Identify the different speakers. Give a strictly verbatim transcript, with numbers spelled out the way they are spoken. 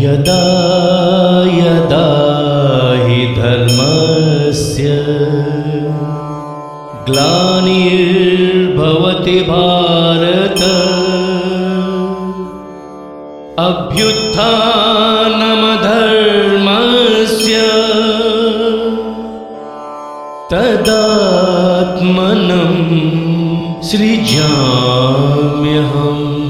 Speaker 1: यदा यदा हि धर्मस्य ग्लानिर्भवति भारत अभ्युत्थानमधर्मस्य तदात्मनं सृजाम्यहम्।